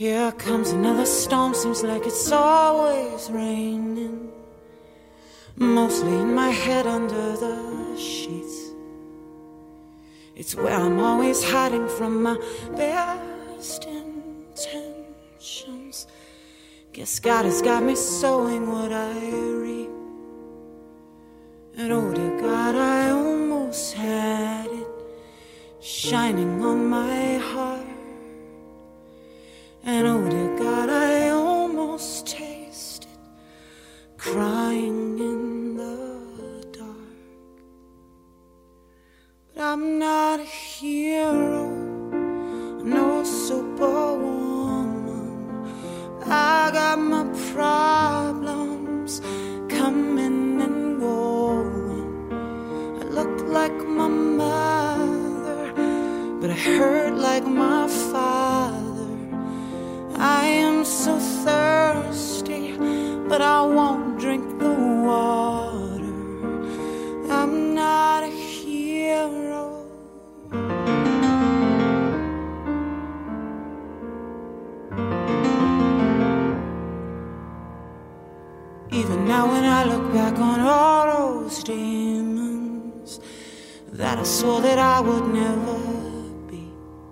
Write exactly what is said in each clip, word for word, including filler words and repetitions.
Here comes another storm, seems like it's always raining. Mostly in my head under the sheets. It's where I'm always hiding from my best intentions. Guess God has got me sowing what I reap. And oh dear God, I almost had it shining on my heart. And oh dear God, I almost tasted crying in the dark. But I'm not a hero, no superwoman. I got my problems coming and going. I look like my mother, but I hurt like my father. I am so thirsty, but I won't drink the water. I'm not a hero. Even now when I look back on all those demons that I swore that I would never be,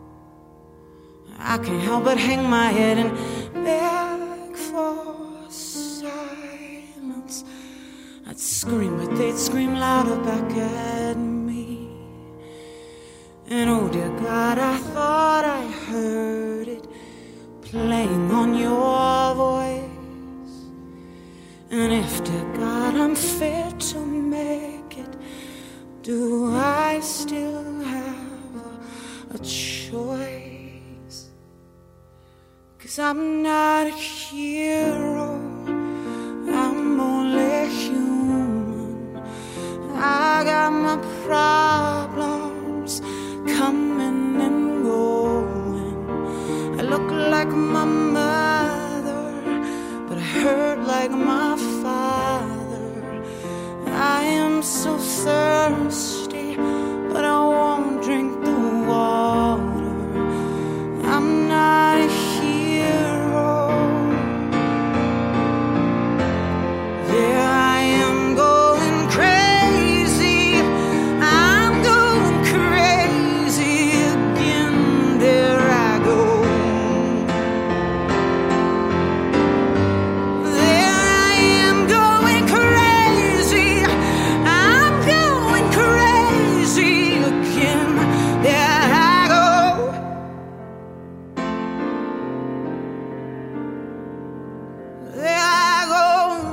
I can't help but hang my head and beg for silence. I'd scream, but they'd scream louder back at me. And oh dear God, I thought I heard it playing on your voice. And if, dear God, I'm fit to make it, do I still have a, a choice? 'Cause I'm not a hero, I'm only human. I got my problems coming and going. I look like my mother, but I hurt like my father. I am so thirsty, but I won't drink the water. I'm not a hero. There I am going crazy. I'm going crazy again. There I go. There I am going crazy. I'm going crazy again. There I go. There I go.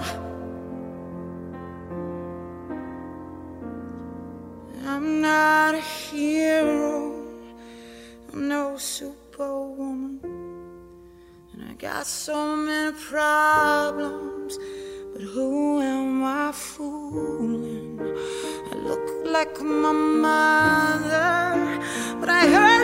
I'm not a hero, I'm no superwoman. And I got so many problems, but who am I fooling? I look like my mother, but I hurt